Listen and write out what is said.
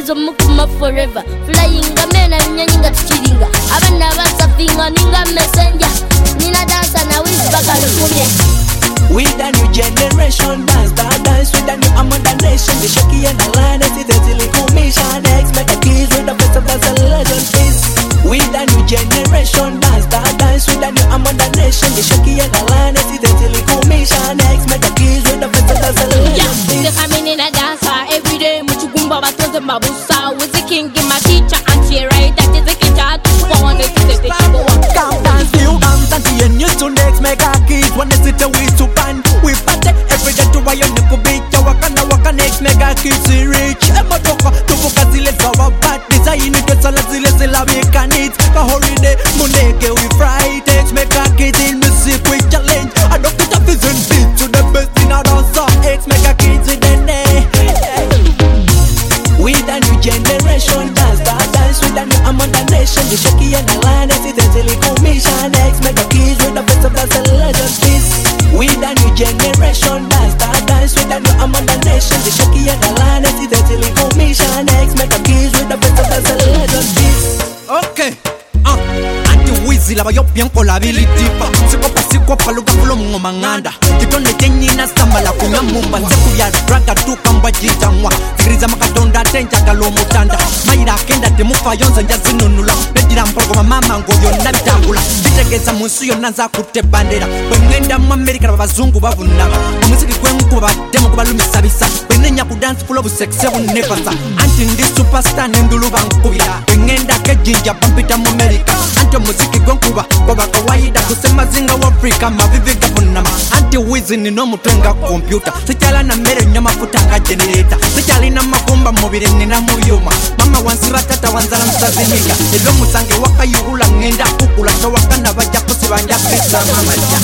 Izo mukuma forever. Flying a mena nyanyiga tuchiringa. Abana basafinga ninga messenger. Nina dance na wish bakalo kumye. With a new generation, dance with a new Amanda nation. The Shaky and the line, I see the Silicon Mission. X make a keys with the best of the legend piece. With a new generation, dance with a new Amanda nation. The Shaky and the line, I see the Silicon Mission. X make a keys with the best of the legend piece. They coming in a dancer every day. Muchugumba batonze mabusa. With the king in my teacher and she right. That is the teacher. One day to the teacher. Count dance, new dance, and the new to next make a keys. When they sit away to band, we party every day to why you need be. Waka next mega kids rich. Emma toka tuvuka zile zawa bad design to sala zile zila make needs. Ka holiday muneke we Fridays mega kids in music we challenge. Adopt it up vision beat to the best in our dance. X mega kids in the day. With a new generation, dance with a new Amanda nation. The Shaky and the line, I see the Silicon Mission. X mega kids with the best of the legend piece. With a new generation, dance with a new Amanda nation. The Shaky and the line, I see the Silicon Mission. X make a keys with the best of the legend piece. Okay, anti-wizzy laba yopian kolability pa. Siko paluka fulo mngomanganda. Kitone tenyina samba la kunyamumba. Seku ya draga tuka mbajita mwa. Fikiriza makadonda tenja kalo mutanda. Maira kenda temufa yonza njazinunula. Nedira mprogoma mama ngoyo nabitangula. Bitegeza musuyo nanza kute bandera. Bwengenda mu Amerika babazungu bavunama. Muziki kwengu bademo kubalumisa bisa. Benenya ku dance full of sex bunefasa. Anti ndi superstar nendulu bankubira. Bwengenda kejinja bampita mu Amerika. Anti muziki gwenkuba kwa kawaida kusema zinga wa Afrika maviviga bunama. Anti-wizzy nino mutwenga computer. Sichala na mere nyama futanga generator. Sichali na makumba mobile nina muyuma. Mama wansi batata wanzala msazimika. Elo musange waka yuhula ngenda kukula. Tawaka na baja kusibanja krisa mama.